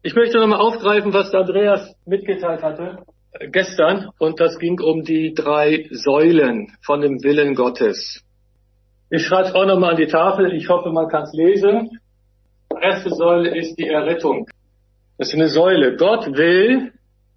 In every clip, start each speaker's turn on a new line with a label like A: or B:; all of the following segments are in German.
A: Ich möchte nochmal aufgreifen, was Andreas mitgeteilt hatte gestern. Und das ging um die 3 Säulen von dem Willen Gottes. Ich schreibe es auch nochmal an die Tafel. Ich hoffe, man kann es lesen. Die erste Säule ist die Errettung. Das ist eine Säule. Gott will,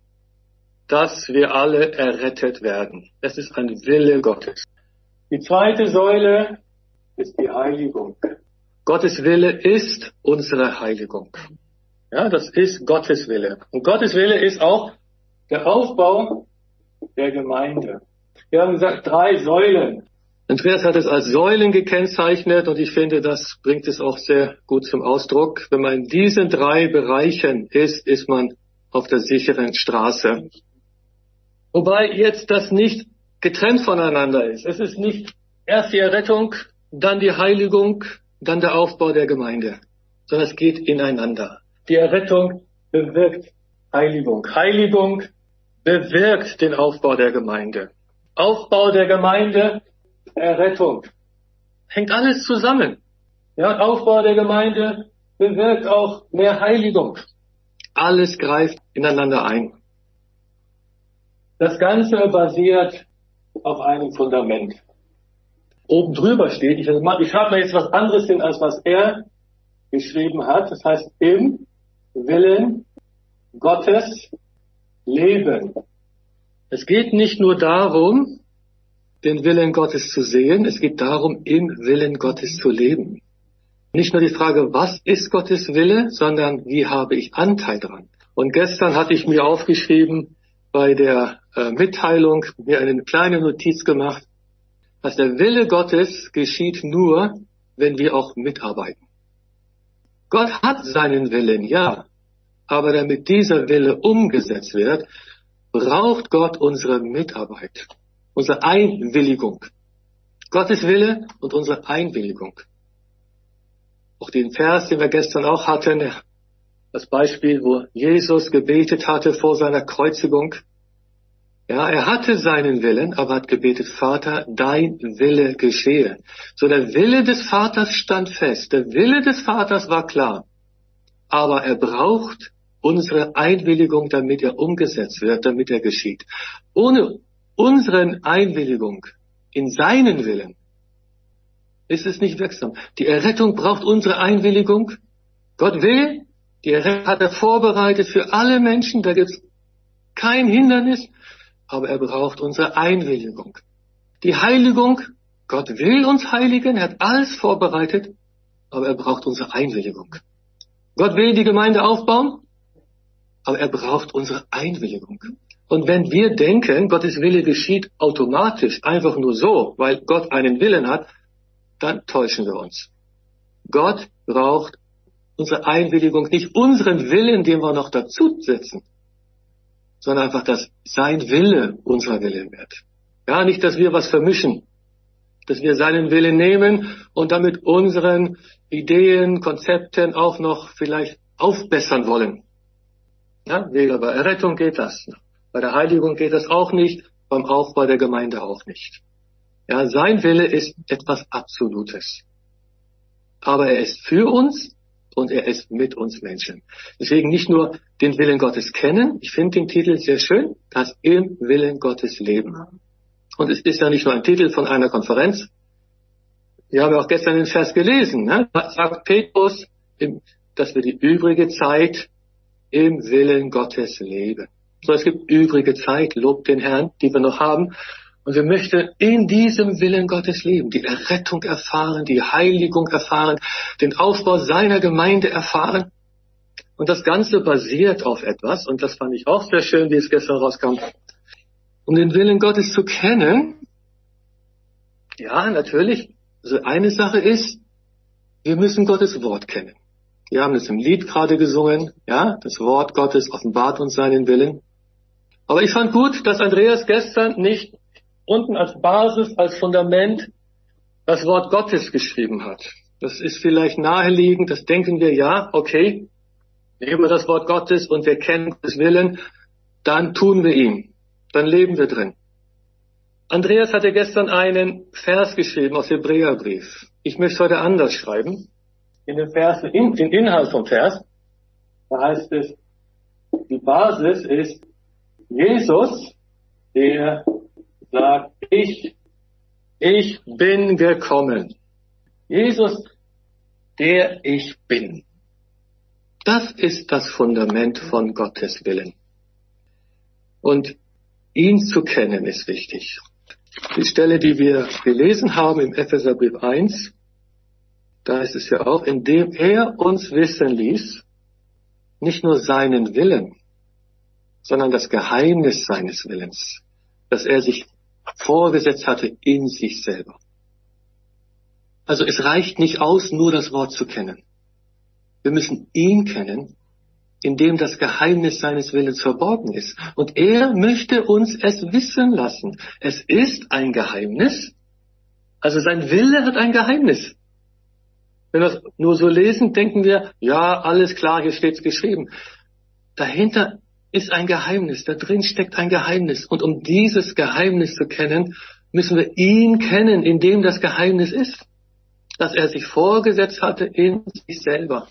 A: dass wir alle errettet werden. Das ist ein Wille Gottes. Die zweite Säule ist die Heiligung. Gottes Wille ist unsere Heiligung. Ja, das ist Gottes Wille. Und Gottes Wille ist auch der Aufbau der Gemeinde. Wir haben gesagt, 3 Säulen. Andreas hat es als Säulen gekennzeichnet und ich finde, das bringt es auch sehr gut zum Ausdruck. Wenn man in diesen 3 Bereichen ist man auf der sicheren Straße. Wobei jetzt das nicht getrennt voneinander ist. Es ist nicht erst die Errettung, dann die Heiligung, dann der Aufbau der Gemeinde, sondern es geht ineinander. Die Errettung bewirkt Heiligung. Heiligung bewirkt den Aufbau der Gemeinde. Aufbau der Gemeinde, Errettung. Hängt alles zusammen. Ja, Aufbau der Gemeinde bewirkt auch mehr Heiligung. Alles greift ineinander ein. Das Ganze basiert auf einem Fundament. Oben drüber steht, ich schreibe mal jetzt was anderes hin, als was er geschrieben hat. Das heißt, im Willen Gottes leben. Es geht nicht nur darum, den Willen Gottes zu sehen, es geht darum, im Willen Gottes zu leben. Nicht nur die Frage, was ist Gottes Wille, sondern wie habe ich Anteil dran. Und gestern hatte ich mir aufgeschrieben, bei der Mitteilung, mir eine kleine Notiz gemacht, dass der Wille Gottes geschieht nur, wenn wir auch mitarbeiten. Gott hat seinen Willen, ja, aber damit dieser Wille umgesetzt wird, braucht Gott unsere Mitarbeit, unsere Einwilligung. Gottes Wille und unsere Einwilligung. Auch den Vers, den wir gestern auch hatten, das Beispiel, wo Jesus gebetet hatte vor seiner Kreuzigung. Ja, er hatte seinen Willen, aber hat gebetet, Vater, dein Wille geschehe. So, der Wille des Vaters stand fest. Der Wille des Vaters war klar. Aber er braucht unsere Einwilligung, damit er umgesetzt wird, damit er geschieht. Ohne unsere Einwilligung in seinen Willen ist es nicht wirksam. Die Errettung braucht unsere Einwilligung. Gott will, die Errettung hat er vorbereitet für alle Menschen, da gibt es kein Hindernis. Aber er braucht unsere Einwilligung. Die Heiligung, Gott will uns heiligen, er hat alles vorbereitet, aber er braucht unsere Einwilligung. Gott will die Gemeinde aufbauen, aber er braucht unsere Einwilligung. Und wenn wir denken, Gottes Wille geschieht automatisch, einfach nur so, weil Gott einen Willen hat, dann täuschen wir uns. Gott braucht unsere Einwilligung, nicht unseren Willen, den wir noch dazu setzen, sondern einfach, dass sein Wille unser Wille wird. Ja, nicht, dass wir was vermischen, dass wir seinen Willen nehmen und damit unseren Ideen, Konzepten auch noch vielleicht aufbessern wollen. Ja, bei Errettung geht das. Bei der Heiligung geht das auch nicht, beim Aufbau der Gemeinde auch nicht. Ja, sein Wille ist etwas Absolutes. Aber er ist für uns und er ist mit uns Menschen. Deswegen nicht nur den Willen Gottes kennen, ich finde den Titel sehr schön, das im Willen Gottes leben. Und es ist ja nicht nur ein Titel von einer Konferenz. Wir haben ja auch gestern den Vers gelesen, ne? Da sagt Petrus, dass wir die übrige Zeit im Willen Gottes leben. So, es gibt übrige Zeit, lobt den Herrn, die wir noch haben. Und wir möchten in diesem Willen Gottes leben, die Errettung erfahren, die Heiligung erfahren, den Aufbau seiner Gemeinde erfahren. Und das Ganze basiert auf etwas, und das fand ich auch sehr schön, wie es gestern rauskam. Um den Willen Gottes zu kennen, ja, natürlich, also eine Sache ist, wir müssen Gottes Wort kennen. Wir haben es im Lied gerade gesungen, ja, das Wort Gottes offenbart uns seinen Willen. Aber ich fand gut, dass Andreas gestern nicht unten als Basis, als Fundament das Wort Gottes geschrieben hat. Das ist vielleicht naheliegend, das denken wir, ja, okay, nehmen wir das Wort Gottes und wir kennen Gottes Willen, dann tun wir ihn, dann leben wir drin. Andreas hatte gestern einen Vers geschrieben aus dem Hebräerbrief. Ich möchte heute anders schreiben, in dem Vers, den Inhalt vom Vers. Da heißt es, die Basis ist Jesus, der sagt, ich bin gekommen. Jesus, der ich bin. Das ist das Fundament von Gottes Willen. Und ihn zu kennen ist wichtig. Die Stelle, die wir gelesen haben im Epheserbrief 1, da ist es ja auch, indem er uns wissen ließ, nicht nur seinen Willen, sondern das Geheimnis seines Willens, dass er sich vorgesetzt hatte in sich selber. Also es reicht nicht aus, nur das Wort zu kennen. Wir müssen ihn kennen, in dem das Geheimnis seines Willens verborgen ist. Und er möchte uns es wissen lassen. Es ist ein Geheimnis. Also sein Wille hat ein Geheimnis. Wenn wir es nur so lesen, denken wir, ja, alles klar, hier steht's geschrieben. Dahinter ist ein Geheimnis, da drin steckt ein Geheimnis. Und um dieses Geheimnis zu kennen, müssen wir ihn kennen, in dem das Geheimnis ist. Dass er sich vorgesetzt hatte in sich selber.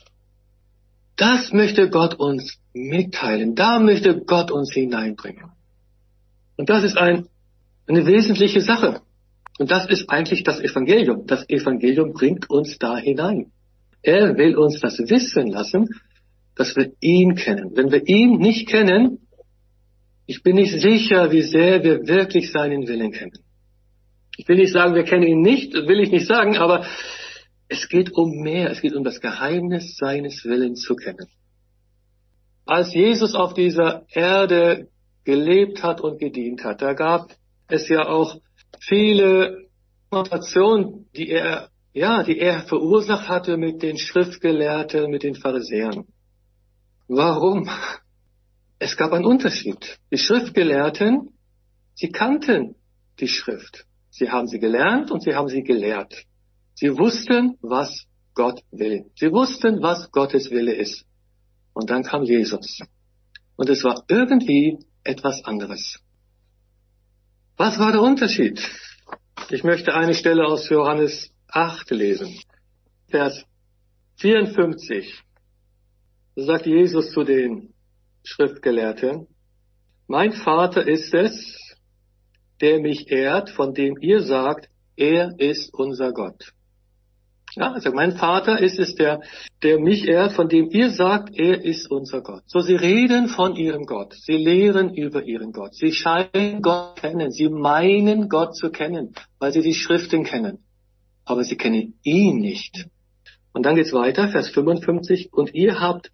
A: Das möchte Gott uns mitteilen. Da möchte Gott uns hineinbringen. Und das ist eine wesentliche Sache. Und das ist eigentlich das Evangelium. Das Evangelium bringt uns da hinein. Er will uns das wissen lassen, dass wir ihn kennen. Wenn wir ihn nicht kennen, ich bin nicht sicher, wie sehr wir wirklich seinen Willen kennen. Ich will nicht sagen, wir kennen ihn nicht, will ich nicht sagen, aber es geht um mehr. Es geht um das Geheimnis seines Willens zu kennen. Als Jesus auf dieser Erde gelebt hat und gedient hat, da gab es ja auch viele Konfrontationen, die er verursacht hatte mit den Schriftgelehrten, mit den Pharisäern. Warum? Es gab einen Unterschied. Die Schriftgelehrten, sie kannten die Schrift. Sie haben sie gelernt und sie haben sie gelehrt. Sie wussten, was Gott will. Sie wussten, was Gottes Wille ist. Und dann kam Jesus. Und es war irgendwie etwas anderes. Was war der Unterschied? Ich möchte eine Stelle aus Johannes 8 lesen. Vers 54. Da sagt Jesus zu den Schriftgelehrten, mein Vater ist es, der mich ehrt, von dem ihr sagt, er ist unser Gott. Ja, also mein Vater ist es, der mich ehrt, von dem ihr sagt, er ist unser Gott. So, sie reden von ihrem Gott. Sie lehren über ihren Gott. Sie scheinen Gott kennen. Sie meinen Gott zu kennen, weil sie die Schriften kennen. Aber sie kennen ihn nicht. Und dann geht's weiter, Vers 55. Und ihr habt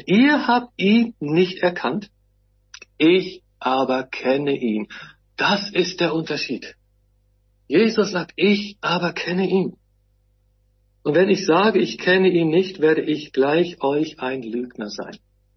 A: ihn nicht erkannt. Ich aber kenne ihn. Das ist der Unterschied. Jesus sagt, ich aber kenne ihn. Und wenn ich sage, ich kenne ihn nicht, werde ich gleich euch ein Lügner sein.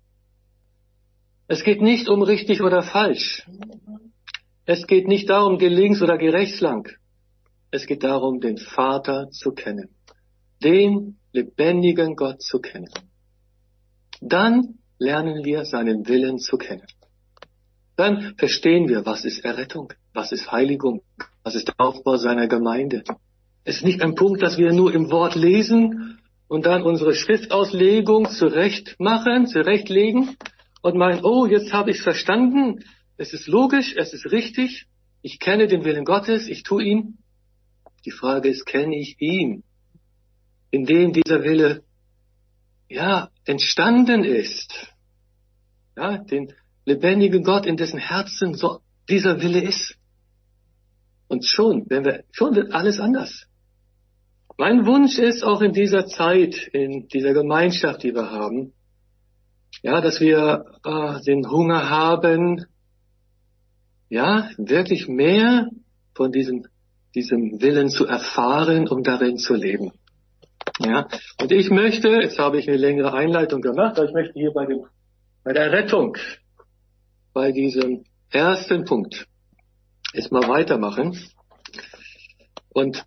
A: Es geht nicht um richtig oder falsch. Es geht nicht darum, geh links oder geh rechts lang. Es geht darum, den Vater zu kennen. Den lebendigen Gott zu kennen. Dann lernen wir seinen Willen zu kennen. Dann verstehen wir, was ist Errettung, was ist Heiligung, was ist der Aufbau seiner Gemeinde. Es ist nicht ein Punkt, dass wir nur im Wort lesen und dann unsere Schriftauslegung zurechtlegen und meinen, oh, jetzt habe ich es verstanden, es ist logisch, es ist richtig, ich kenne den Willen Gottes, ich tue ihn. Die Frage ist, kenne ich ihn, in dem dieser Wille entstanden ist? Ja, den lebendigen Gott, in dessen Herzen so dieser Wille ist. Und schon wird alles anders. Mein Wunsch ist auch in dieser Zeit, in dieser Gemeinschaft, die wir haben, dass wir den Hunger haben, wirklich mehr von diesem Willen zu erfahren, um darin zu leben. Ja, und ich möchte, jetzt habe ich eine längere Einleitung gemacht, aber ich möchte hier bei der Rettung, bei diesem ersten Punkt, jetzt mal weitermachen. Und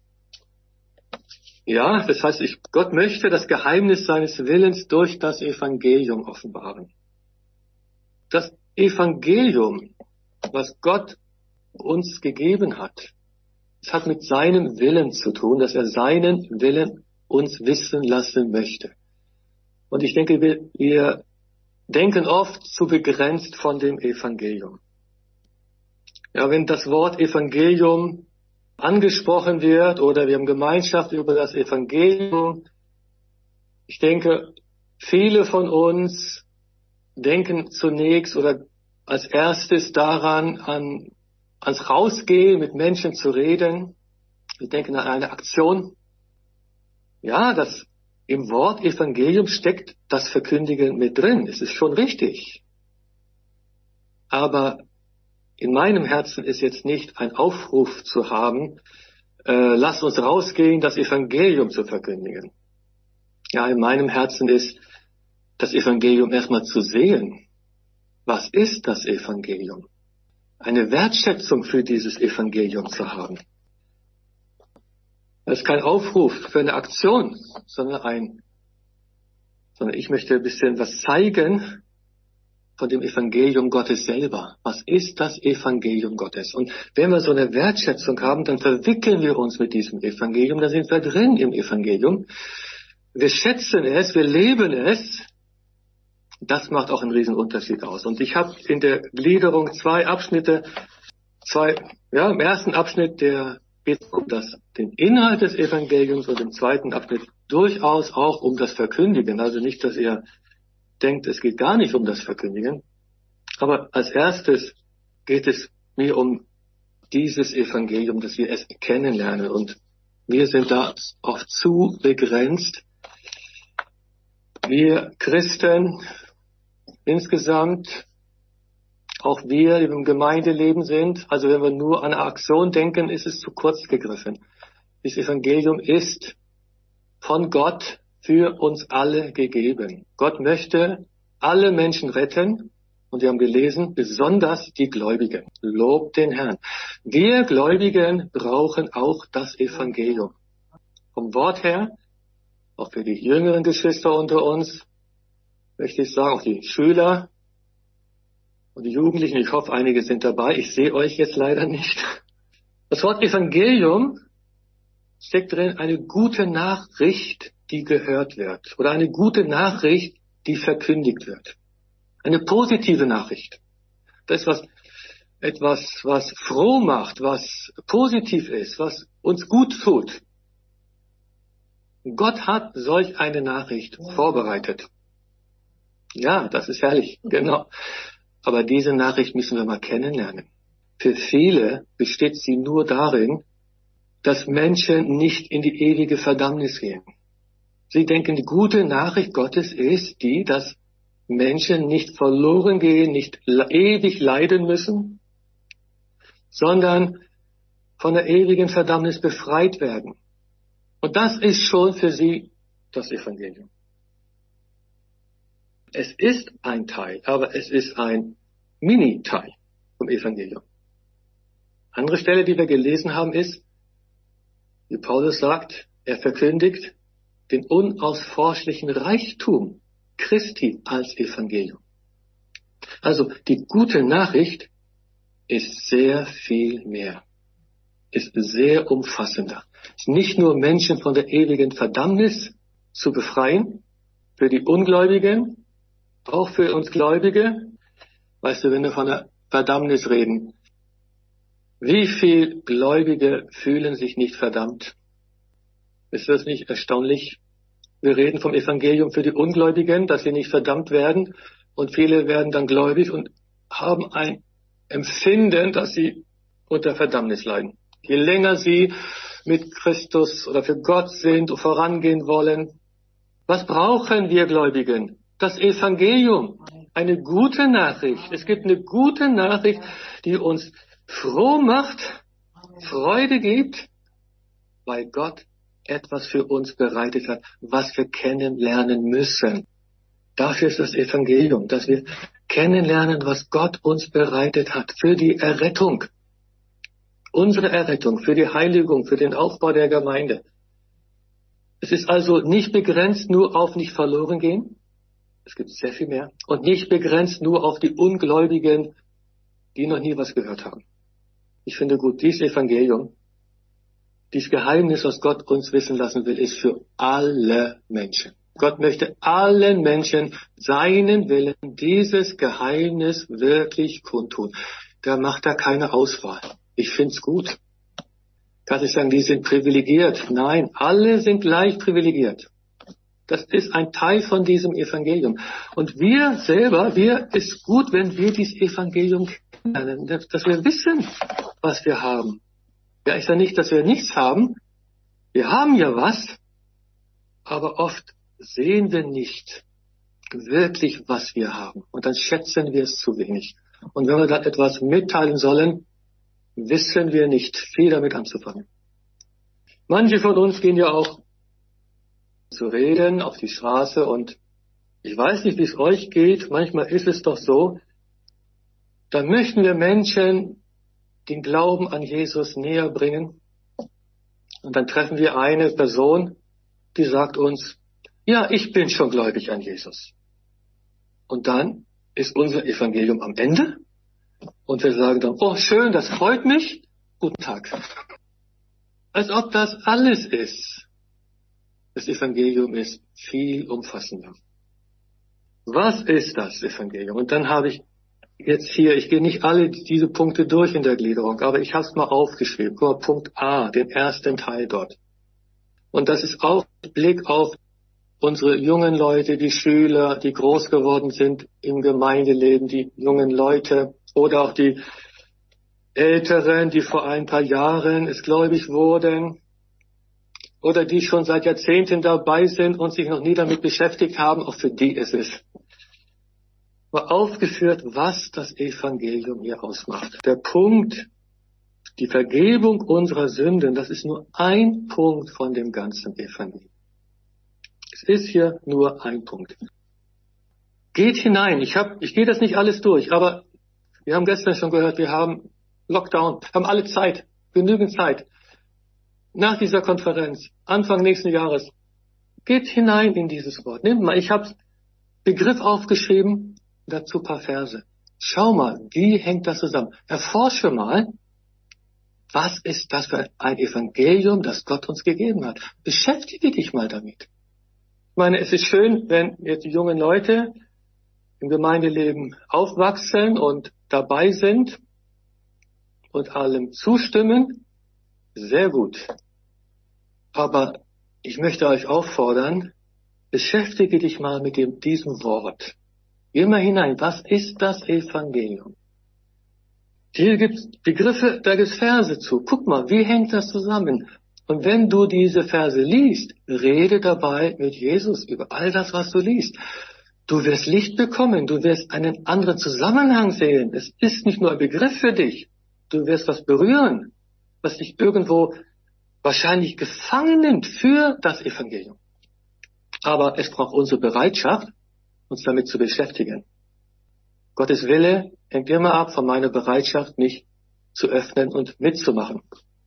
A: das heißt, Gott möchte das Geheimnis seines Willens durch das Evangelium offenbaren. Das Evangelium, was Gott uns gegeben hat, es hat mit seinem Willen zu tun, dass er seinen Willen uns wissen lassen möchte. Und ich denke, wir denken oft zu begrenzt von dem Evangelium. Ja, wenn das Wort Evangelium angesprochen wird oder wir haben Gemeinschaft über das Evangelium, ich denke, viele von uns denken zunächst oder als erstes daran, ans Rausgehen, mit Menschen zu reden. Wir denken an eine Aktion. Ja, das im Wort Evangelium steckt das Verkündigen mit drin. Es ist schon richtig. Aber in meinem Herzen ist jetzt nicht ein Aufruf zu haben, lasst uns rausgehen, das Evangelium zu verkündigen. Ja, in meinem Herzen ist das Evangelium erstmal zu sehen. Was ist das Evangelium? Eine Wertschätzung für dieses Evangelium zu haben. Das ist kein Aufruf für eine Aktion, sondern ich möchte ein bisschen was zeigen von dem Evangelium Gottes selber. Was ist das Evangelium Gottes? Und wenn wir so eine Wertschätzung haben, dann verwickeln wir uns mit diesem Evangelium, da sind wir drin im Evangelium. Wir schätzen es, wir leben es. Das macht auch einen riesen Unterschied aus. Und ich habe in der Gliederung zwei Abschnitte, im ersten Abschnitt, der geht um den Inhalt des Evangeliums und im zweiten Abschnitt durchaus auch um das Verkündigen. Also nicht, dass ihr denkt, es geht gar nicht um das Verkündigen. Aber als erstes geht es mir um dieses Evangelium, dass wir es kennenlernen. Und wir sind da oft zu begrenzt. Wir Christen insgesamt, auch wir, die im Gemeindeleben sind, also wenn wir nur an eine Aktion denken, ist es zu kurz gegriffen. Das Evangelium ist von Gott für uns alle gegeben. Gott möchte alle Menschen retten und wir haben gelesen, besonders die Gläubigen. Lobt den Herrn. Wir Gläubigen brauchen auch das Evangelium. Vom Wort her, auch für die jüngeren Geschwister unter uns, möchte ich sagen, auch die Schüler und die Jugendlichen, ich hoffe, einige sind dabei. Ich sehe euch jetzt leider nicht. Das Wort Evangelium steckt drin eine gute Nachricht, die gehört wird. Oder eine gute Nachricht, die verkündigt wird. Eine positive Nachricht. Das ist etwas, was froh macht, was positiv ist, was uns gut tut. Gott hat solch eine Nachricht vorbereitet. Ja, das ist herrlich, genau. Aber diese Nachricht müssen wir mal kennenlernen. Für viele besteht sie nur darin, dass Menschen nicht in die ewige Verdammnis gehen. Sie denken, die gute Nachricht Gottes ist die, dass Menschen nicht verloren gehen, nicht ewig leiden müssen, sondern von der ewigen Verdammnis befreit werden. Und das ist schon für sie das Evangelium. Es ist ein Teil, aber es ist ein Mini-Teil vom Evangelium. Andere Stelle, die wir gelesen haben, ist, wie Paulus sagt, er verkündigt den unausforschlichen Reichtum Christi als Evangelium. Also die gute Nachricht ist sehr viel mehr, ist sehr umfassender. Ist nicht nur Menschen von der ewigen Verdammnis zu befreien, für die Ungläubigen, auch für uns Gläubige. Weißt du, wenn wir von der Verdammnis reden, wie viele Gläubige fühlen sich nicht verdammt? Ist das nicht erstaunlich? Wir reden vom Evangelium für die Ungläubigen, dass sie nicht verdammt werden. Und viele werden dann gläubig und haben ein Empfinden, dass sie unter Verdammnis leiden. Je länger sie mit Christus oder für Gott sind und vorangehen wollen. Was brauchen wir Gläubigen? Das Evangelium. Eine gute Nachricht. Es gibt eine gute Nachricht, die uns froh macht, Freude gibt, weil Gott etwas für uns bereitet hat, was wir kennenlernen müssen. Dafür ist das Evangelium, dass wir kennenlernen, was Gott uns bereitet hat für die Errettung. Unsere Errettung, für die Heiligung, für den Aufbau der Gemeinde. Es ist also nicht begrenzt nur auf nicht verloren gehen. Es gibt sehr viel mehr. Und nicht begrenzt nur auf die Ungläubigen, die noch nie was gehört haben. Ich finde gut, dieses Evangelium, dieses Geheimnis, was Gott uns wissen lassen will, ist für alle Menschen. Gott möchte allen Menschen seinen Willen, dieses Geheimnis wirklich kundtun. Da macht er keine Auswahl. Ich find's gut. Kann ich sagen, die sind privilegiert? Nein, alle sind gleich privilegiert. Das ist ein Teil von diesem Evangelium. Und wir selber, ist gut, wenn wir dieses Evangelium kennen, dass wir wissen, was wir haben. Ja, ist ja nicht, dass wir nichts haben. Wir haben ja was, aber oft sehen wir nicht wirklich, was wir haben. Und dann schätzen wir es zu wenig. Und wenn wir dann etwas mitteilen sollen, wissen wir nicht viel damit anzufangen. Manche von uns gehen ja auch zu reden auf die Straße und ich weiß nicht, wie es euch geht. Manchmal ist es doch so, dann möchten wir Menschen den Glauben an Jesus näher bringen. Und dann treffen wir eine Person, die sagt uns, ja, ich bin schon gläubig an Jesus. Und dann ist unser Evangelium am Ende. Und wir sagen dann, oh schön, das freut mich. Guten Tag. Als ob das alles ist. Das Evangelium ist viel umfassender. Was ist das Evangelium? Und dann habe ich jetzt hier, ich gehe nicht alle diese Punkte durch in der Gliederung, aber ich habe es mal aufgeschrieben. Guck mal, Punkt A, den ersten Teil dort. Und das ist auch mit Blick auf unsere jungen Leute, die Schüler, die groß geworden sind im Gemeindeleben, die jungen Leute oder auch die Älteren, die vor ein paar Jahren es gläubig wurden oder die schon seit Jahrzehnten dabei sind und sich noch nie damit beschäftigt haben, auch für die ist es. War aufgeführt, was das Evangelium hier ausmacht. Der Punkt, die Vergebung unserer Sünden, das ist nur ein Punkt von dem ganzen Evangelium. Es ist hier nur ein Punkt. Geht hinein. Ich gehe das nicht alles durch, aber wir haben gestern schon gehört, wir haben Lockdown, haben alle Zeit, genügend Zeit. Nach dieser Konferenz, Anfang nächsten Jahres, geht hinein in dieses Wort. Nehmt mal, ich habe Begriff aufgeschrieben, dazu ein paar Verse. Schau mal, wie hängt das zusammen? Erforsche mal, was ist das für ein Evangelium, das Gott uns gegeben hat. Beschäftige dich mal damit. Ich meine, es ist schön, wenn jetzt die jungen Leute im Gemeindeleben aufwachsen und dabei sind und allem zustimmen. Sehr gut. Aber ich möchte euch auffordern, beschäftige dich mal mit diesem Wort. Geh mal hinein. Was ist das Evangelium? Hier gibt's Begriffe, da gibt's Verse zu. Guck mal, wie hängt das zusammen? Und wenn du diese Verse liest, rede dabei mit Jesus über all das, was du liest. Du wirst Licht bekommen, du wirst einen anderen Zusammenhang sehen. Es ist nicht nur ein Begriff für dich. Du wirst was berühren, was dich irgendwo wahrscheinlich gefangen nimmt für das Evangelium. Aber es braucht unsere Bereitschaft, uns damit zu beschäftigen. Gottes Wille hängt immer ab von meiner Bereitschaft, mich zu öffnen und mitzumachen.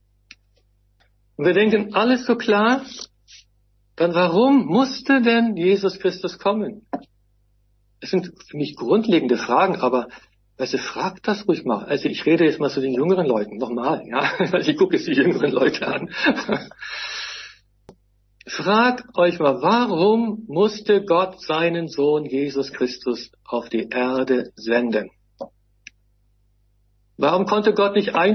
A: Und wir denken, alles so klar, dann warum musste denn Jesus Christus kommen? Es sind für mich grundlegende Fragen, aber also fragt das ruhig mal. Also ich rede jetzt mal zu den jüngeren Leuten, nochmal, ja. Also ich gucke jetzt die jüngeren Leute an. Fragt euch mal, warum musste Gott seinen Sohn Jesus Christus auf die Erde senden? Warum konnte er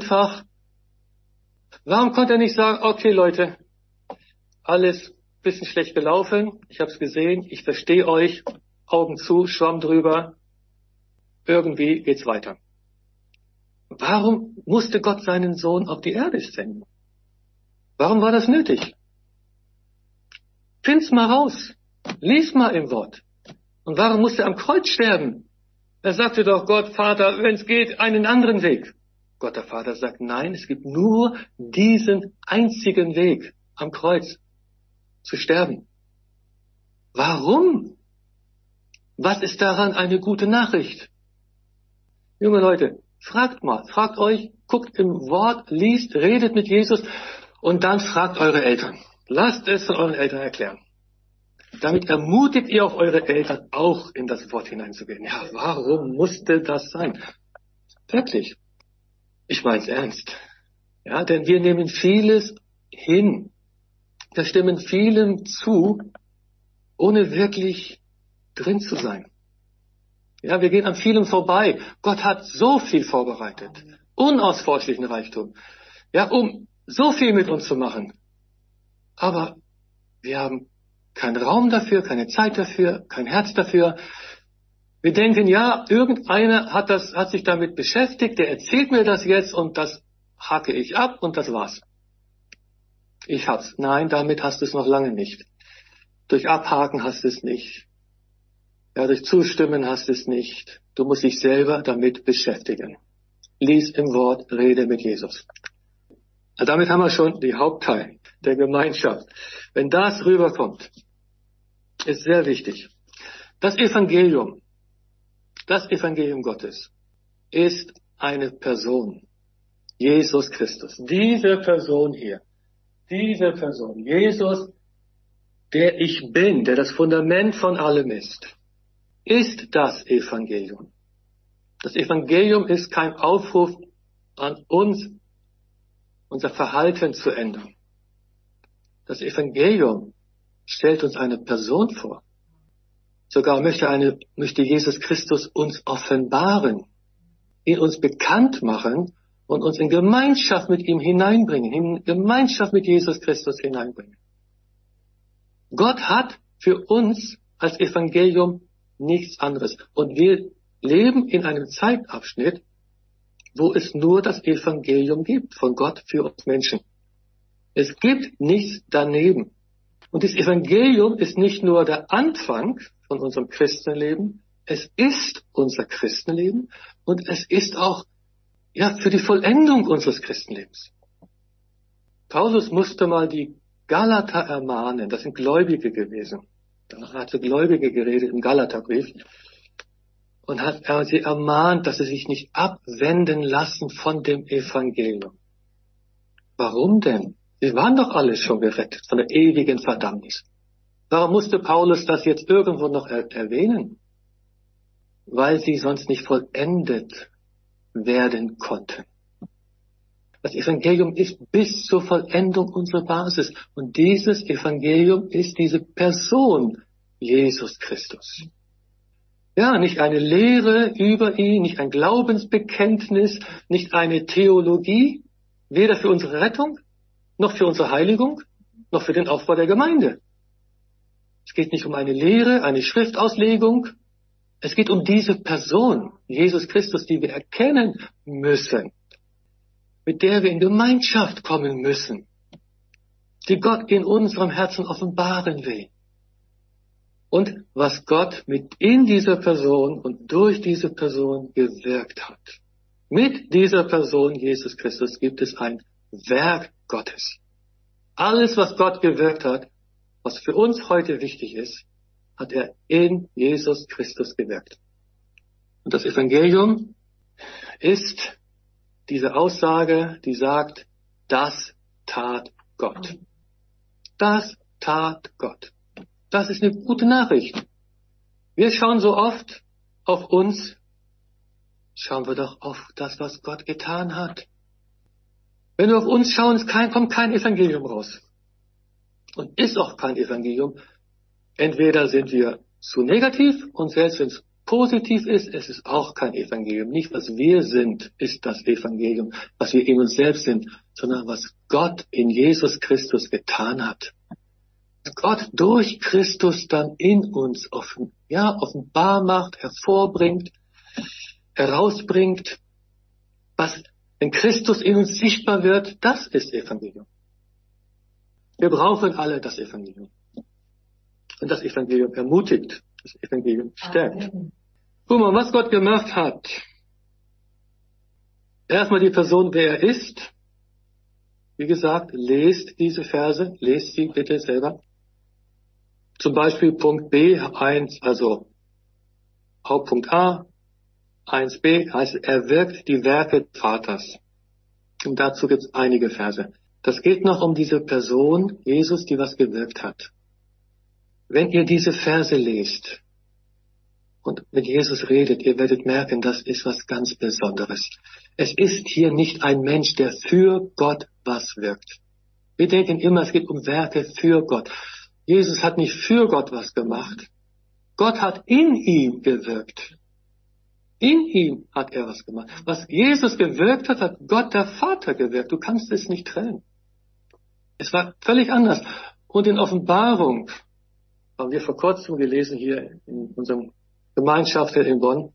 A: nicht sagen, okay Leute, alles bisschen schlecht gelaufen, ich habe es gesehen, ich verstehe euch, Augen zu, Schwamm drüber, irgendwie geht's weiter. Warum musste Gott seinen Sohn auf die Erde senden? Warum war das nötig? Find's mal raus. Lies mal im Wort. Und warum musste er am Kreuz sterben? Er sagte doch, Gott, Vater, wenn es geht, einen anderen Weg. Gott, der Vater, sagt, nein, es gibt nur diesen einzigen Weg, am Kreuz zu sterben. Warum? Was ist daran eine gute Nachricht? Junge Leute, fragt euch, guckt im Wort, liest, redet mit Jesus und dann fragt eure Eltern. Lasst es von euren Eltern erklären. Damit ermutigt ihr auch eure Eltern, auch in das Wort hineinzugehen. Ja, warum musste das sein? Wirklich. Ich meine es ernst. Ja, denn wir nehmen vieles hin. Wir stimmen vielem zu ohne wirklich drin zu sein. Ja, wir gehen an vielem vorbei. Gott hat so viel vorbereitet. Unausforschlichen Reichtum. Ja, um so viel mit uns zu machen. Aber wir haben keinen Raum dafür, keine Zeit dafür, kein Herz dafür. Wir denken, ja, irgendeiner hat sich damit beschäftigt, der erzählt mir das jetzt und das hacke ich ab und das war's. Ich hab's. Nein, damit hast du es noch lange nicht. Durch Abhaken hast du es nicht. Ja, durch Zustimmen hast du es nicht. Du musst dich selber damit beschäftigen. Lies im Wort, rede mit Jesus. Also damit haben wir schon die Hauptteil der Gemeinschaft. Wenn das rüberkommt, ist sehr wichtig. Das Evangelium Gottes ist eine Person. Jesus Christus. Diese Person hier. Diese Person. Jesus, der ich bin, der das Fundament von allem ist das Evangelium. Das Evangelium ist kein Aufruf an uns, unser Verhalten zu ändern. Das Evangelium stellt uns eine Person vor. Sogar möchte Jesus Christus uns offenbaren, ihn uns bekannt machen und uns in Gemeinschaft mit ihm hineinbringen, in Gemeinschaft mit Jesus Christus hineinbringen. Gott hat für uns als Evangelium nichts anderes. Und wir leben in einem Zeitabschnitt, wo es nur das Evangelium gibt von Gott für uns Menschen. Es gibt nichts daneben. Und das Evangelium ist nicht nur der Anfang von unserem Christenleben, es ist unser Christenleben und es ist auch für die Vollendung unseres Christenlebens. Paulus musste mal die Galater ermahnen, das sind Gläubige gewesen. Da hat er Gläubige geredet im Galaterbrief und hat sie ermahnt, dass sie sich nicht abwenden lassen von dem Evangelium. Warum denn? Sie waren doch alle schon gerettet von der ewigen Verdammnis. Warum musste Paulus das jetzt irgendwo noch erwähnen? Weil sie sonst nicht vollendet werden konnten. Das Evangelium ist bis zur Vollendung unsere Basis. Und dieses Evangelium ist diese Person, Jesus Christus. Ja, nicht eine Lehre über ihn, nicht ein Glaubensbekenntnis, nicht eine Theologie, weder für unsere Rettung, noch für unsere Heiligung, noch für den Aufbau der Gemeinde. Es geht nicht um eine Lehre, eine Schriftauslegung. Es geht um diese Person, Jesus Christus, die wir erkennen müssen, mit der wir in Gemeinschaft kommen müssen, die Gott in unserem Herzen offenbaren will. Und was Gott in dieser Person und durch diese Person gewirkt hat. Mit dieser Person, Jesus Christus, gibt es ein Werk Gottes. Alles, was Gott gewirkt hat, was für uns heute wichtig ist, hat er in Jesus Christus gewirkt. Und das Evangelium ist diese Aussage, die sagt, das tat Gott. Das tat Gott. Das ist eine gute Nachricht. Wir schauen so oft auf uns, schauen wir doch auf das, was Gott getan hat. Wenn wir auf uns schauen, kommt kein Evangelium raus. Und ist auch kein Evangelium. Entweder sind wir zu negativ und selbst wenn es positiv ist, es ist auch kein Evangelium. Nicht, was wir sind, ist das Evangelium, was wir in uns selbst sind, sondern was Gott in Jesus Christus getan hat. Was Gott durch Christus dann in uns offenbar macht, hervorbringt, herausbringt. Wenn Christus in uns sichtbar wird, das ist Evangelium. Wir brauchen alle das Evangelium. Und das Evangelium ermutigt, das Evangelium stärkt. Guck mal, was Gott gemacht hat. Erstmal die Person, wer er ist. Wie gesagt, lest diese Verse, lest sie bitte selber. Zum Beispiel Punkt B1, also Hauptpunkt A, 1b heißt, er wirkt die Werke des Vaters. Und dazu gibt es einige Verse. Das geht noch um diese Person, Jesus, die was gewirkt hat. Wenn ihr diese Verse lest und mit Jesus redet, ihr werdet merken, das ist was ganz Besonderes. Es ist hier nicht ein Mensch, der für Gott was wirkt. Wir denken immer, es geht um Werke für Gott. Jesus hat nicht für Gott was gemacht. Gott hat in ihm gewirkt. In ihm hat er was gemacht. Was Jesus gewirkt hat, hat Gott der Vater gewirkt. Du kannst es nicht trennen. Es war völlig anders. Und in Offenbarung, haben wir vor kurzem gelesen hier in unserem Gemeinschaft in Bonn,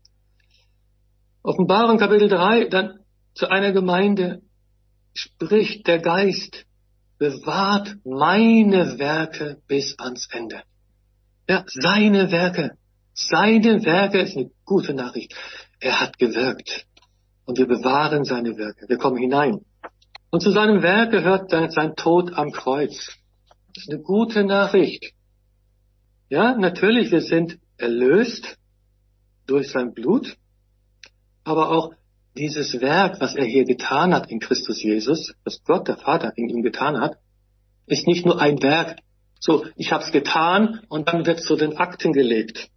A: Offenbarung Kapitel 3, dann zu einer Gemeinde spricht der Geist, bewahrt meine Werke bis ans Ende. Ja, seine Werke ist eine gute Nachricht. Er hat gewirkt und wir bewahren seine Werke. Wir kommen hinein. Und zu seinem Werk gehört sein Tod am Kreuz. Das ist eine gute Nachricht. Ja, natürlich, wir sind erlöst durch sein Blut, aber auch dieses Werk, was er hier getan hat in Christus Jesus, was Gott, der Vater, in ihm getan hat, ist nicht nur ein Werk. So, ich habe es getan und dann wird es zu den Akten gelegt.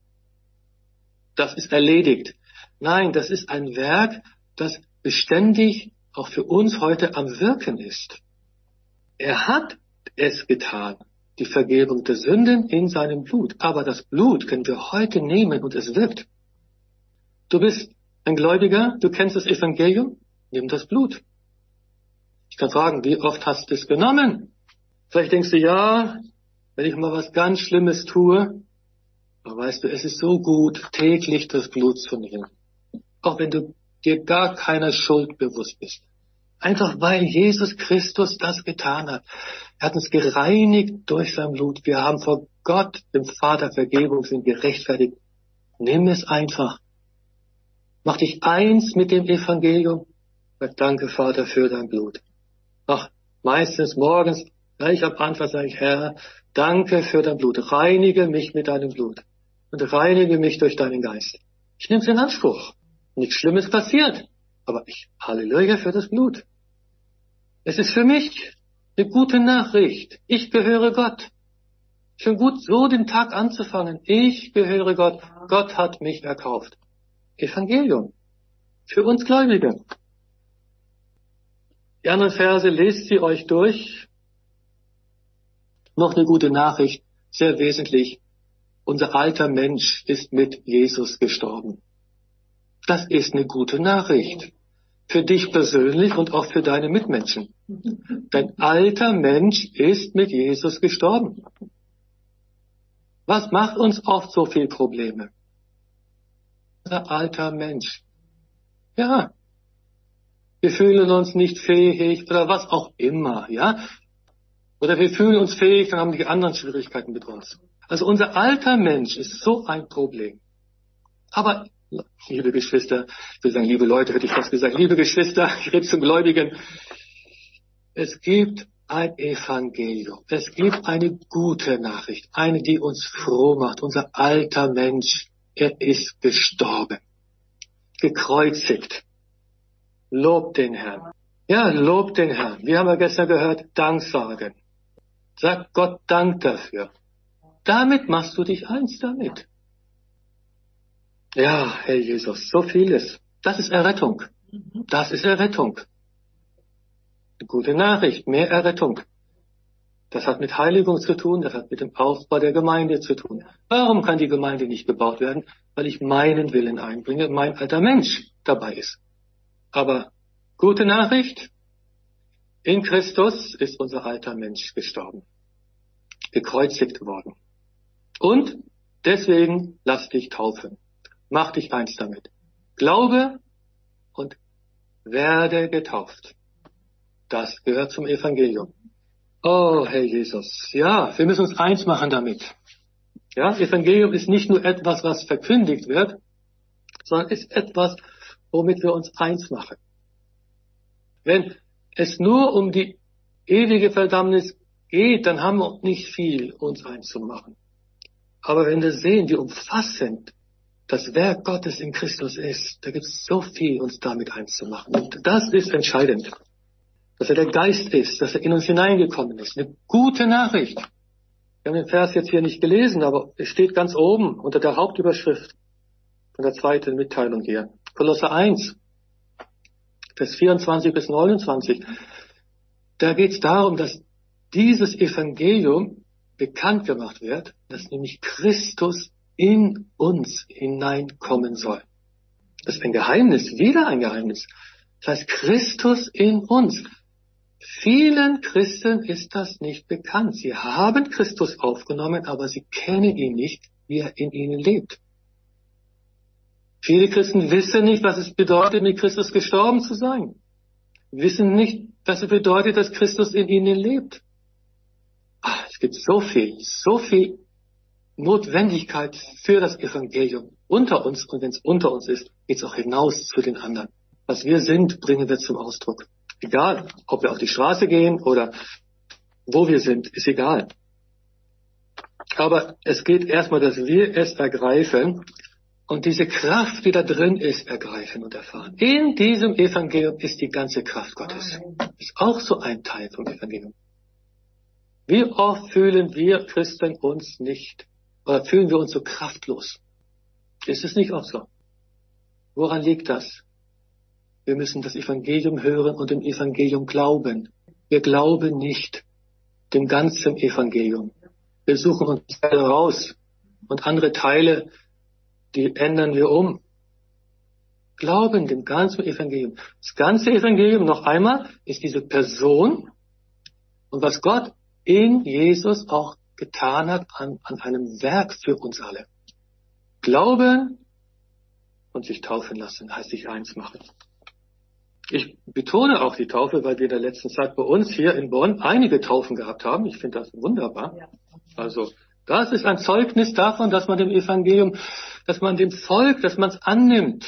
A: Das ist erledigt. Nein, das ist ein Werk, das beständig auch für uns heute am Wirken ist. Er hat es getan, die Vergebung der Sünden in seinem Blut. Aber das Blut können wir heute nehmen und es wirkt. Du bist ein Gläubiger, du kennst das Evangelium, nimm das Blut. Ich kann fragen, wie oft hast du es genommen? Vielleicht denkst du, ja, wenn ich mal was ganz Schlimmes tue, aber weißt du, es ist so gut, täglich das Blut zu nehmen. Auch wenn du dir gar keiner Schuld bewusst bist. Einfach weil Jesus Christus das getan hat. Er hat uns gereinigt durch sein Blut. Wir haben vor Gott, dem Vater, Vergebung, sind gerechtfertigt. Nimm es einfach. Mach dich eins mit dem Evangelium. Sag danke, Vater, für dein Blut. Ach, meistens morgens, gleich am Anfang sage ich, Herr, danke für dein Blut. Reinige mich mit deinem Blut. Und reinige mich durch deinen Geist. Ich nehme es in Anspruch. Nichts Schlimmes passiert. Aber Halleluja für das Blut. Es ist für mich eine gute Nachricht. Ich gehöre Gott. Schon gut, so den Tag anzufangen. Ich gehöre Gott. Gott hat mich erkauft. Evangelium. Für uns Gläubige. Die anderen Verse lest sie euch durch. Noch eine gute Nachricht. Sehr wesentlich. Unser alter Mensch ist mit Jesus gestorben. Das ist eine gute Nachricht. Für dich persönlich und auch für deine Mitmenschen. Dein alter Mensch ist mit Jesus gestorben. Was macht uns oft so viel Probleme? Unser alter Mensch. Ja. Wir fühlen uns nicht fähig oder was auch immer, ja. Oder wir fühlen uns fähig, dann haben die anderen Schwierigkeiten mit uns. Also unser alter Mensch ist so ein Problem. Aber, liebe Geschwister, ich will sagen, liebe Leute, hätte ich fast gesagt, liebe Geschwister, ich rede zum Gläubigen. Es gibt ein Evangelium. Es gibt eine gute Nachricht. Eine, die uns froh macht. Unser alter Mensch, er ist gestorben. Gekreuzigt. Lobt den Herrn. Ja, lobt den Herrn. Wir haben ja gestern gehört, Dank sagen. Sag Gott Dank dafür. Damit machst du dich eins damit. Ja, Herr Jesus, so vieles. Das ist Errettung. Das ist Errettung. Eine gute Nachricht, mehr Errettung. Das hat mit Heiligung zu tun, das hat mit dem Aufbau der Gemeinde zu tun. Warum kann die Gemeinde nicht gebaut werden? Weil ich meinen Willen einbringe, mein alter Mensch dabei ist. Aber gute Nachricht, in Christus ist unser alter Mensch gestorben, gekreuzigt worden. Und deswegen lass dich taufen. Mach dich eins damit. Glaube und werde getauft. Das gehört zum Evangelium. Oh, Herr Jesus. Ja, wir müssen uns eins machen damit. Ja, Evangelium ist nicht nur etwas, was verkündigt wird, sondern ist etwas, womit wir uns eins machen. Wenn es nur um die ewige Verdammnis geht, dann haben wir nicht viel, uns eins zu machen. Aber wenn wir sehen, wie umfassend das Werk Gottes in Christus ist, da gibt es so viel, uns damit eins zu machen. Und das ist entscheidend. Dass er der Geist ist, dass er in uns hineingekommen ist. Eine gute Nachricht. Wir haben den Vers jetzt hier nicht gelesen, aber es steht ganz oben unter der Hauptüberschrift von der zweiten Mitteilung hier. Kolosser 1, Vers 24 bis 29. Da geht es darum, dass dieses Evangelium bekannt gemacht wird, dass nämlich Christus in uns hineinkommen soll. Das ist ein Geheimnis, wieder ein Geheimnis. Das heißt, Christus in uns. Vielen Christen ist das nicht bekannt. Sie haben Christus aufgenommen, aber sie kennen ihn nicht, wie er in ihnen lebt. Viele Christen wissen nicht, was es bedeutet, mit Christus gestorben zu sein. Wissen nicht, was es bedeutet, dass Christus in ihnen lebt. Es gibt so viel Notwendigkeit für das Evangelium unter uns. Und wenn es unter uns ist, geht es auch hinaus zu den anderen. Was wir sind, bringen wir zum Ausdruck. Egal, ob wir auf die Straße gehen oder wo wir sind, ist egal. Aber es geht erstmal, dass wir es ergreifen und diese Kraft, die da drin ist, ergreifen und erfahren. In diesem Evangelium ist die ganze Kraft Gottes. Ist auch so ein Teil vom Evangelium. Wie oft fühlen wir Christen uns nicht, oder fühlen wir uns so kraftlos? Ist es nicht auch so? Woran liegt das? Wir müssen das Evangelium hören und dem Evangelium glauben. Wir glauben nicht dem ganzen Evangelium. Wir suchen uns Teile raus und andere Teile, die ändern wir um. Glauben dem ganzen Evangelium. Das ganze Evangelium, noch einmal, ist diese Person und was Gott in Jesus auch getan hat an einem Werk für uns alle. Glauben und sich taufen lassen, heißt sich eins machen. Ich betone auch die Taufe, weil wir in der letzten Zeit bei uns hier in Bonn einige Taufen gehabt haben. Ich finde das wunderbar. Also, das ist ein Zeugnis davon, dass man dem Evangelium, dass man dem Volk, dass man es annimmt.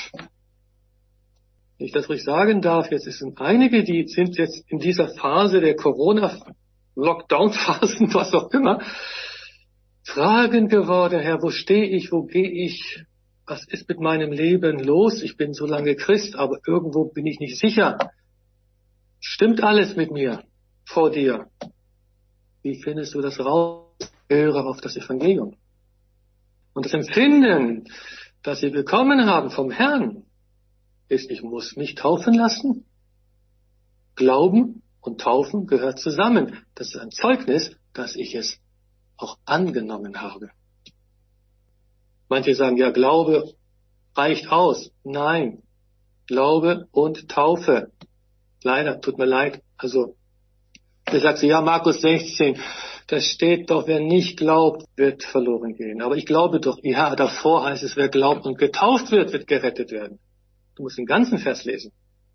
A: Wenn ich das ruhig sagen darf, jetzt sind einige, die sind jetzt in dieser Phase der Corona-Lockdown-Phasen, was auch immer, fragend geworden, Herr, wo stehe ich, wo gehe ich? Was ist mit meinem Leben los? Ich bin so lange Christ, aber irgendwo bin ich nicht sicher. Stimmt alles mit mir vor dir? Wie findest du das raus? Höre auf das Evangelium. Und das Empfinden, das sie bekommen haben vom Herrn, ist, ich muss mich taufen lassen. Glauben und Taufen gehört zusammen. Das ist ein Zeugnis, dass ich es auch angenommen habe. Manche sagen, ja, Glaube reicht aus. Nein, Glaube und Taufe. Leider, tut mir leid. Also, ihr sagt so, ja, Markus 16, da steht doch, wer nicht glaubt, wird verloren gehen. Aber ich glaube doch, ja, davor heißt es, wer glaubt und getauft wird, wird gerettet werden. Du musst den ganzen Vers lesen.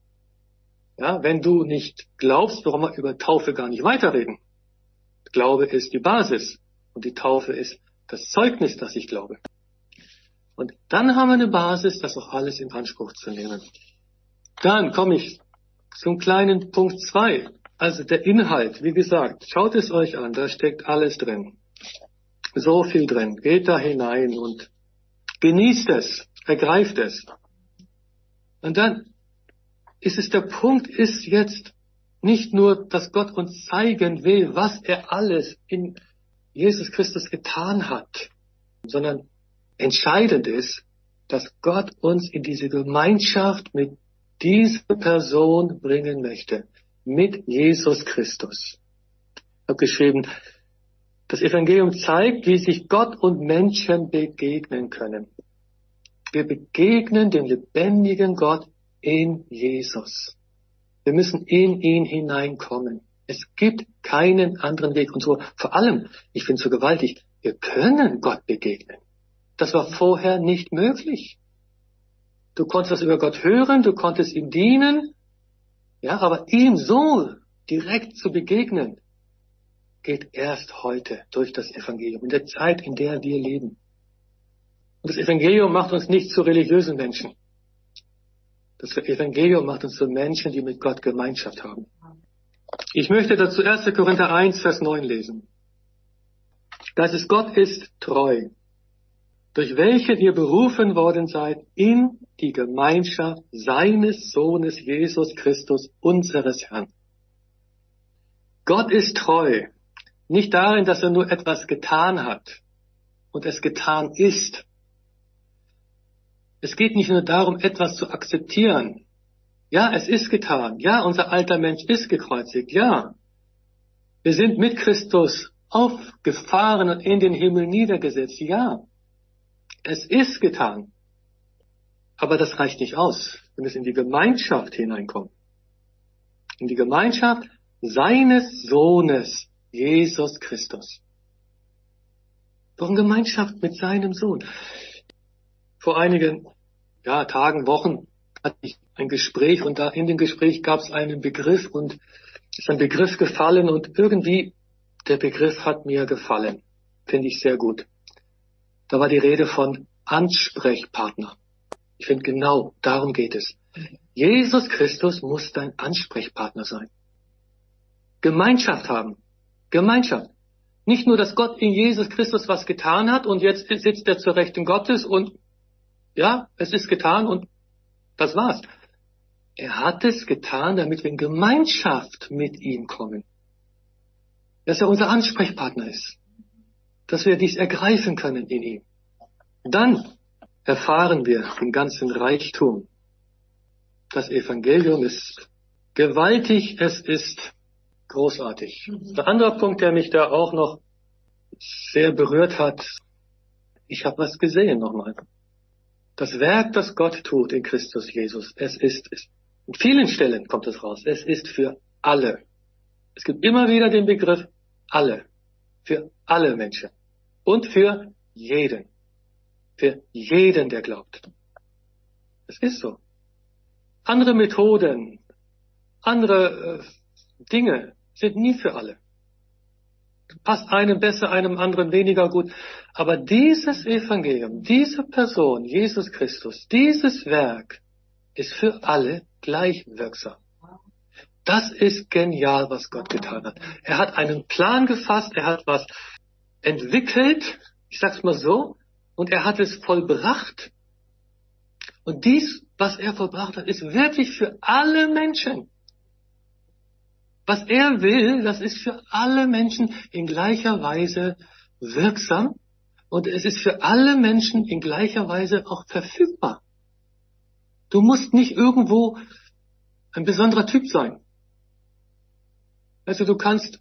A: Ja, wenn du nicht glaubst, warum wir über Taufe gar nicht weiterreden. Glaube ist die Basis und die Taufe ist das Zeugnis, dass ich glaube. Und dann haben wir eine Basis, das auch alles in Anspruch zu nehmen. Dann komme ich zum kleinen Punkt 2. Also der Inhalt, wie gesagt, schaut es euch an, da steckt alles drin. So viel drin. Geht da hinein und genießt es, ergreift es. Und dann ist es, der Punkt ist jetzt nicht nur, dass Gott uns zeigen will, was er alles in Jesus Christus getan hat, sondern entscheidend ist, dass Gott uns in diese Gemeinschaft mit dieser Person bringen möchte, mit Jesus Christus. Ich habe geschrieben, das Evangelium zeigt, wie sich Gott und Menschen begegnen können. Wir begegnen dem lebendigen Gott in Jesus. Wir müssen in ihn hineinkommen. Es gibt keinen anderen Weg. Und so vor allem, ich finde es so gewaltig, wir können Gott begegnen. Das war vorher nicht möglich. Du konntest was über Gott hören, du konntest ihm dienen, ja, aber ihm so direkt zu begegnen, geht erst heute durch das Evangelium, in der Zeit, in der wir leben. Und das Evangelium macht uns nicht zu religiösen Menschen. Das Evangelium macht uns zu Menschen, die mit Gott Gemeinschaft haben. Ich möchte dazu 1. Korinther 1, Vers 9 lesen. Das ist, Gott ist treu, durch welchen ihr berufen worden seid in die Gemeinschaft seines Sohnes Jesus Christus, unseres Herrn. Gott ist treu, nicht darin, dass er nur etwas getan hat und es getan ist. Es geht nicht nur darum, etwas zu akzeptieren. Ja, es ist getan. Ja, unser alter Mensch ist gekreuzigt. Ja, wir sind mit Christus aufgefahren und in den Himmel niedergesetzt. Ja, es ist getan. Aber das reicht nicht aus. Wir müssen in die Gemeinschaft hineinkommen. In die Gemeinschaft seines Sohnes, Jesus Christus. Doch in Gemeinschaft mit seinem Sohn. Vor einigen Tagen, Wochen hatte ich ein Gespräch und da in dem Gespräch gab es einen Begriff und ist ein Begriff gefallen und irgendwie der Begriff hat mir gefallen. Finde ich sehr gut. Da war die Rede von Ansprechpartner. Ich finde genau, darum geht es. Jesus Christus muss dein Ansprechpartner sein. Gemeinschaft haben. Gemeinschaft. Nicht nur, dass Gott in Jesus Christus was getan hat und jetzt sitzt er zur Rechten Gottes und ja, es ist getan und das war's. Er hat es getan, damit wir in Gemeinschaft mit ihm kommen. Dass er unser Ansprechpartner ist. Dass wir dies ergreifen können in ihm. Dann erfahren wir den ganzen Reichtum. Das Evangelium ist gewaltig, es ist großartig. Ein anderer Punkt, der mich da auch noch sehr berührt hat, ich habe was gesehen nochmal. Das Werk, das Gott tut in Christus Jesus, es ist, in vielen Stellen kommt es raus, es ist für alle. Es gibt immer wieder den Begriff alle, für alle Menschen und für jeden. Für jeden, der glaubt. Es ist so. Andere Methoden, andere Dinge sind nie für alle. Passt einem besser, einem anderen weniger gut. Aber dieses Evangelium, diese Person, Jesus Christus, dieses Werk ist für alle gleich wirksam. Das ist genial, was Gott getan hat. Er hat einen Plan gefasst, er hat was entwickelt, ich sag's mal so, und er hat es vollbracht. Und dies, was er vollbracht hat, ist wirklich für alle Menschen. Was er will, das ist für alle Menschen in gleicher Weise wirksam. Und es ist für alle Menschen in gleicher Weise auch verfügbar. Du musst nicht irgendwo ein besonderer Typ sein. Also du kannst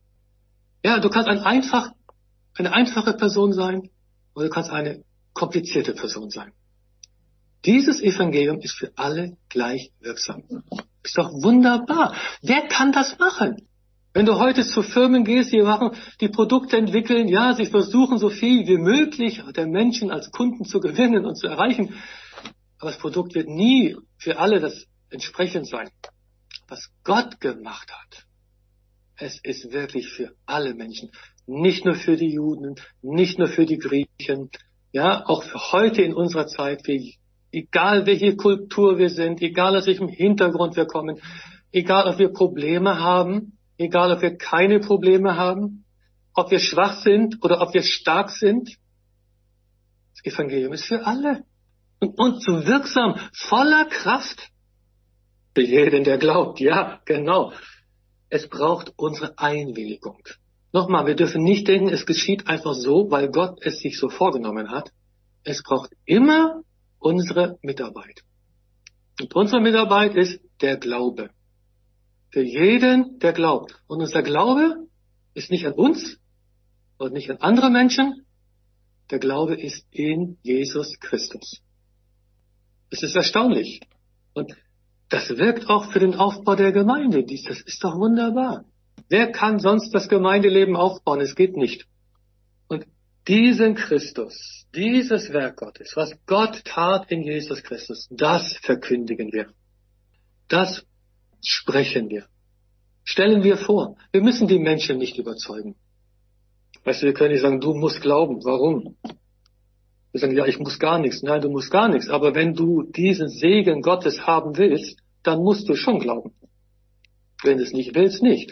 A: eine einfache Person sein oder du kannst eine komplizierte Person sein. Dieses Evangelium ist für alle gleich wirksam. Ist doch wunderbar. Wer kann das machen? Wenn du heute zu Firmen gehst, die Produkte entwickeln, ja, sie versuchen so viel wie möglich der Menschen als Kunden zu gewinnen und zu erreichen. Aber das Produkt wird nie für alle das entsprechend sein. Was Gott gemacht hat, es ist wirklich für alle Menschen. Nicht nur für die Juden, nicht nur für die Griechen, ja, auch für heute in unserer Zeit, egal welche Kultur wir sind, egal aus welchem Hintergrund wir kommen, egal ob wir Probleme haben, egal ob wir keine Probleme haben, ob wir schwach sind oder ob wir stark sind. Das Evangelium ist für alle. Und so wirksam, voller Kraft. Für jeden, der glaubt, ja, genau. Es braucht unsere Einwilligung. Nochmal, wir dürfen nicht denken, es geschieht einfach so, weil Gott es sich so vorgenommen hat. Es braucht immer unsere Mitarbeit. Und unsere Mitarbeit ist der Glaube. Für jeden, der glaubt. Und unser Glaube ist nicht an uns und nicht an andere Menschen. Der Glaube ist in Jesus Christus. Es ist erstaunlich. Und das wirkt auch für den Aufbau der Gemeinde. Das ist doch wunderbar. Wer kann sonst das Gemeindeleben aufbauen? Es geht nicht. Und diesen Christus, dieses Werk Gottes, was Gott tat in Jesus Christus, das verkündigen wir. Das sprechen wir. Stellen wir vor. Wir müssen die Menschen nicht überzeugen. Weißt du, wir können nicht sagen, du musst glauben. Warum? Wir sagen, ja, ich muss gar nichts. Nein, du musst gar nichts. Aber wenn du diesen Segen Gottes haben willst, dann musst du schon glauben. Wenn du es nicht willst, nicht.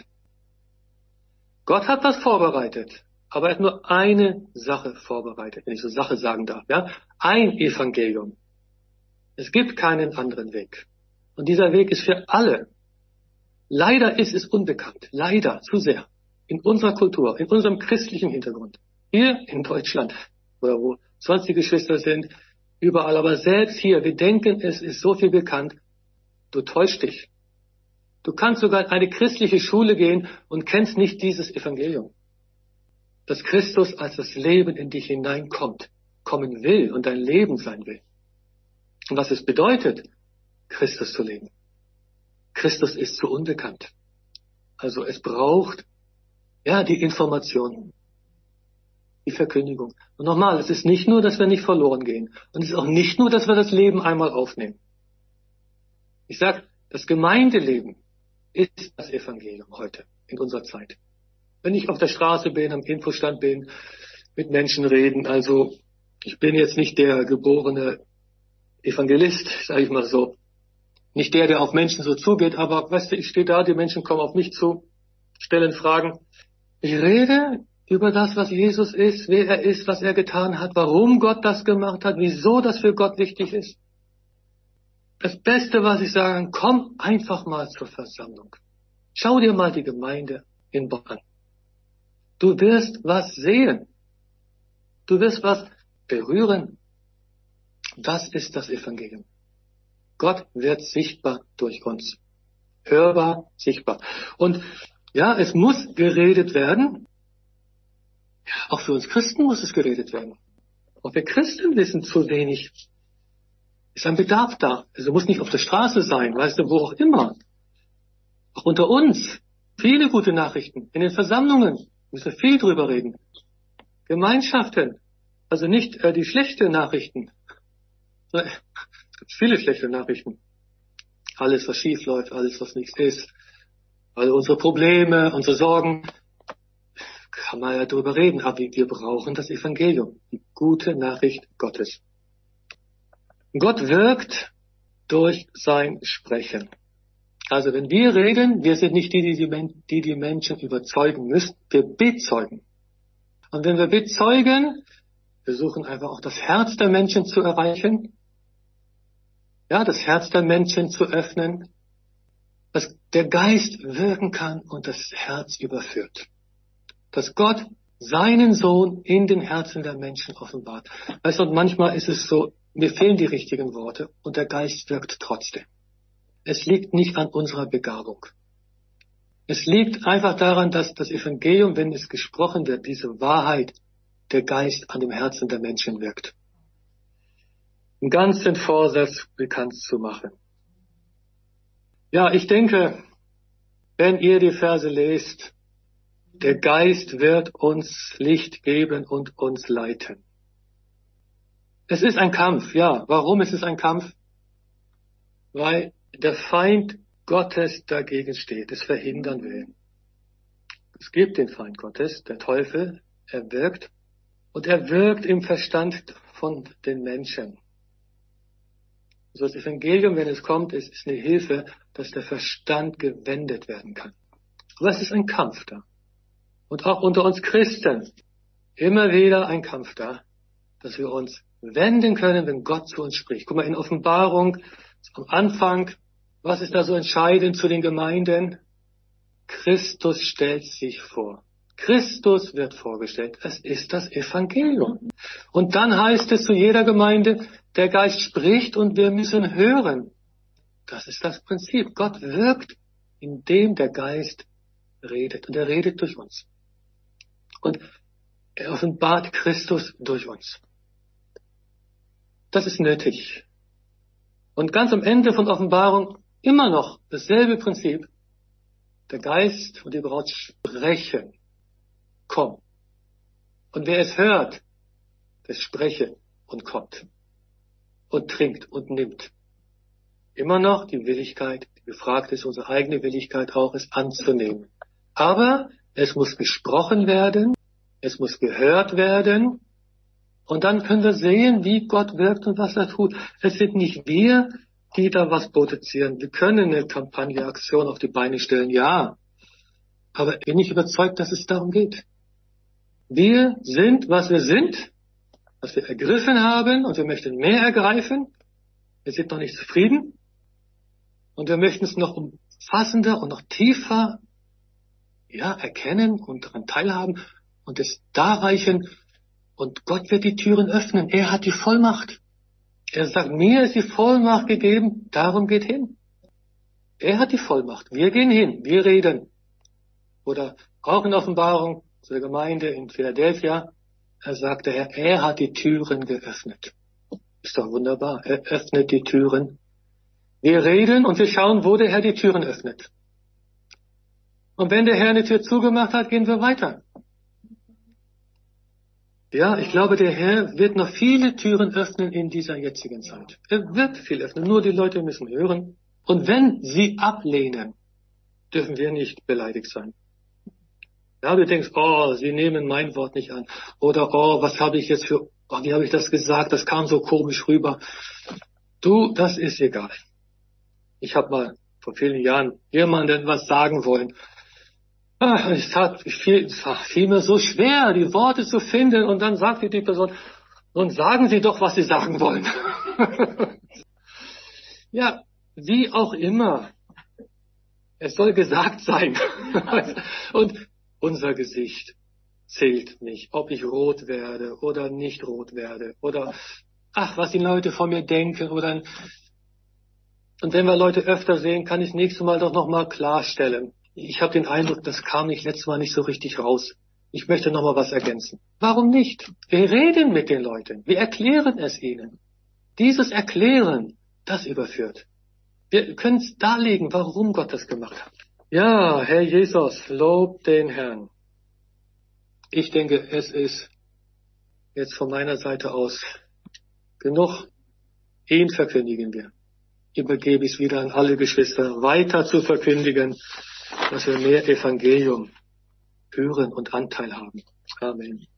A: Gott hat das vorbereitet. Aber er hat nur eine Sache vorbereitet, wenn ich so Sache sagen darf. Ja? Ein Evangelium. Es gibt keinen anderen Weg. Und dieser Weg ist für alle. Leider ist es unbekannt. Leider, zu sehr. In unserer Kultur, in unserem christlichen Hintergrund. Hier in Deutschland, oder wo sonst die Geschwister sind, überall. Aber selbst hier, wir denken, es ist so viel bekannt. Du täuschst dich. Du kannst sogar in eine christliche Schule gehen und kennst nicht dieses Evangelium. dass Christus als das Leben in dich hineinkommt, kommen will und dein Leben sein will. Und was es bedeutet, Christus zu leben. Christus ist zu unbekannt. Also es braucht, die Information, die Verkündigung. Und nochmal, es ist nicht nur, dass wir nicht verloren gehen. Und es ist auch nicht nur, dass wir das Leben einmal aufnehmen. Ich sage, das Gemeindeleben ist das Evangelium heute, in unserer Zeit. Wenn ich auf der Straße bin, am Infostand bin, mit Menschen reden, also ich bin jetzt nicht der geborene Evangelist, sage ich mal so. Nicht der auf Menschen so zugeht, aber weißt du, ich stehe da, die Menschen kommen auf mich zu, stellen Fragen. Ich rede über das, was Jesus ist, wer er ist, was er getan hat, warum Gott das gemacht hat, wieso das für Gott wichtig ist. Das Beste, was ich sage, komm einfach mal zur Versammlung. Schau dir mal die Gemeinde in Bonn an. Du wirst was sehen. Du wirst was berühren. Das ist das Evangelium. Gott wird sichtbar durch uns. Hörbar, sichtbar. Und es muss geredet werden. Auch für uns Christen muss es geredet werden. Auch wir Christen wissen zu wenig. Ist ein Bedarf da. Also muss nicht auf der Straße sein, weißt du, wo auch immer. Auch unter uns. Viele gute Nachrichten. In den Versammlungen müssen wir viel drüber reden. Gemeinschaften. Also nicht die schlechten Nachrichten. Es gibt viele schlechte Nachrichten. Alles, was schief läuft, alles, was nichts ist. Also unsere Probleme, unsere Sorgen. Kann man ja drüber reden. Aber wir brauchen das Evangelium. Die gute Nachricht Gottes. Gott wirkt durch sein Sprechen. Also wenn wir reden, wir sind nicht die Menschen überzeugen müssen. Wir bezeugen. Und wenn wir bezeugen, wir suchen einfach auch das Herz der Menschen zu erreichen. Ja, das Herz der Menschen zu öffnen. Dass der Geist wirken kann und das Herz überführt. Dass Gott seinen Sohn in den Herzen der Menschen offenbart. Weißt du, und manchmal ist es so, mir fehlen die richtigen Worte und der Geist wirkt trotzdem. Es liegt nicht an unserer Begabung. Es liegt einfach daran, dass das Evangelium, wenn es gesprochen wird, diese Wahrheit, der Geist an dem Herzen der Menschen wirkt. Einen ganzen Vorsatz bekannt zu machen. Ja, ich denke, wenn ihr die Verse lest, der Geist wird uns Licht geben und uns leiten. Es ist ein Kampf, ja. Warum ist es ein Kampf? Weil der Feind Gottes dagegen steht, es verhindern will. Es gibt den Feind Gottes, der Teufel, er wirkt. Und er wirkt im Verstand von den Menschen. Also das Evangelium, wenn es kommt, ist eine Hilfe, dass der Verstand gewendet werden kann. Aber es ist ein Kampf da. Und auch unter uns Christen immer wieder ein Kampf da, dass wir uns wenden können, wenn Gott zu uns spricht. Guck mal, in Offenbarung, am Anfang, was ist da so entscheidend zu den Gemeinden? Christus stellt sich vor. Christus wird vorgestellt. Es ist das Evangelium. Und dann heißt es zu jeder Gemeinde, der Geist spricht und wir müssen hören. Das ist das Prinzip. Gott wirkt, indem der Geist redet. Und er redet durch uns. Und er offenbart Christus durch uns. Das ist nötig. Und ganz am Ende von Offenbarung immer noch dasselbe Prinzip. Der Geist und die Braut sprechen. Komm. Und wer es hört, der spreche und kommt. Und trinkt und nimmt. Immer noch die Willigkeit, die gefragt ist, unsere eigene Willigkeit auch, es anzunehmen. Aber es muss gesprochen werden, es muss gehört werden. Und dann können wir sehen, wie Gott wirkt und was er tut. Es sind nicht wir, die da was produzieren. Wir können eine Kampagne, Aktion auf die Beine stellen, ja. Aber bin ich überzeugt, dass es darum geht. Wir sind, was wir sind, was wir ergriffen haben und wir möchten mehr ergreifen. Wir sind noch nicht zufrieden und wir möchten es noch umfassender und noch tiefer erkennen und daran teilhaben und es darreichen. Und Gott wird die Türen öffnen. Er hat die Vollmacht. Er sagt, mir ist die Vollmacht gegeben, darum geht hin. Er hat die Vollmacht. Wir gehen hin, wir reden. Oder auch in Offenbarung zu der Gemeinde in Philadelphia. Er sagte, er hat die Türen geöffnet. Ist doch wunderbar. Er öffnet die Türen. Wir reden und wir schauen, wo der Herr die Türen öffnet. Und wenn der Herr eine Tür zugemacht hat, gehen wir weiter. Ja, ich glaube, der Herr wird noch viele Türen öffnen in dieser jetzigen Zeit. Er wird viel öffnen, nur die Leute müssen hören. Und wenn sie ablehnen, dürfen wir nicht beleidigt sein. Ja, du denkst, oh, sie nehmen mein Wort nicht an. Oder, oh, was habe ich jetzt für, oh, wie habe ich das gesagt? Das kam so komisch rüber. Du, das ist egal. Ich habe mal vor vielen Jahren jemandem was sagen wollen. Es fiel mir so schwer, die Worte zu finden. Und dann sagte die Person, nun sagen Sie doch, was Sie sagen wollen. Ja, wie auch immer. Es soll gesagt sein. Und unser Gesicht zählt nicht, ob ich rot werde oder nicht rot werde. Oder, was die Leute von mir denken. Und wenn wir Leute öfter sehen, kann ich das nächste Mal doch nochmal klarstellen. Ich habe den Eindruck, das kam nicht letztes Mal nicht so richtig raus. Ich möchte nochmal was ergänzen. Warum nicht? Wir reden mit den Leuten. Wir erklären es ihnen. Dieses Erklären, das überführt. Wir können es darlegen, warum Gott das gemacht hat. Ja, Herr Jesus, lob den Herrn. Ich denke, es ist jetzt von meiner Seite aus genug. Ihn verkündigen wir. Übergebe ich es wieder an alle Geschwister, weiter zu verkündigen, dass wir mehr Evangelium hören und Anteil haben. Amen.